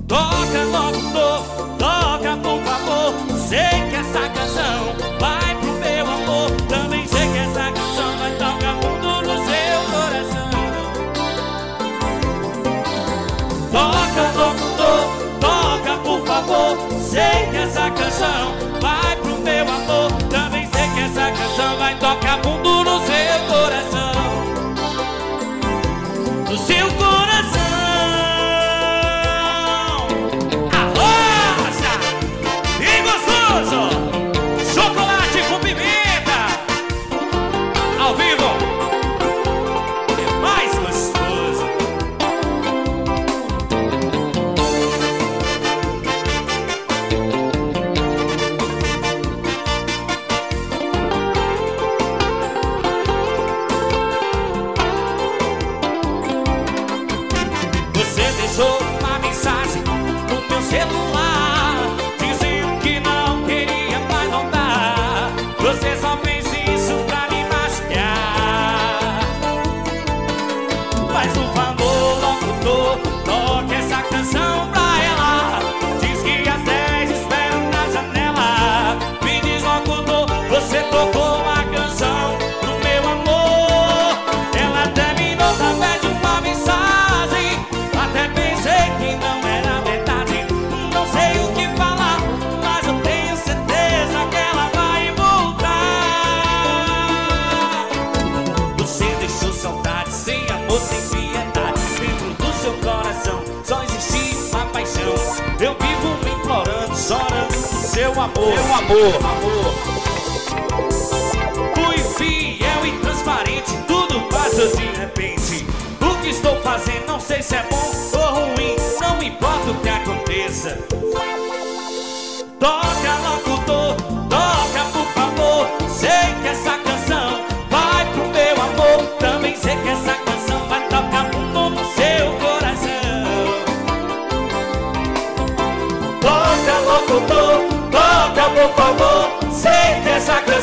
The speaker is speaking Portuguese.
Toca, locutor, toca por favor. Sei que essa canção vai pro meu amor. Também sei que essa canção vai tocar fundo no seu coração. Toca, locutor, toca por favor. Sei que essa canção vai pro meu amor. Também sei que essa canção vai tocar fundo no seu coração. No seu coração. Arrocha! E gostoso! Chocolate com pimenta! Ao vivo! É mais gostoso! Você deixou uma mensagem no meu celular, dizendo que não queria mais voltar. Você só fez isso pra me machucar. Faz um favor, locutor, toque essa canção pra ela. Diz que às 10 espera na janela. Me diz, locutor, você tocou uma canção pro meu amor. Ela terminou através de uma mensagem. Até pensei que não era verdade. Não sei o que falar, mas eu tenho certeza que ela vai voltar. Você deixou saudade, sem amor, sem piedade. Dentro do seu coração só existe uma paixão. Eu vivo me implorando, chorando do seu amor. Seu amor. Fui fiel e transparente, tudo passou de repente. O que estou fazendo não sei se é bom ou ruim, não importa o que aconteça. Toca, locutor, toca por favor. Sei que essa canção vai pro meu amor. Também sei que essa canção vai tocar fundo no seu coração. Toca, locutor, toca por favor. Sei que essa canção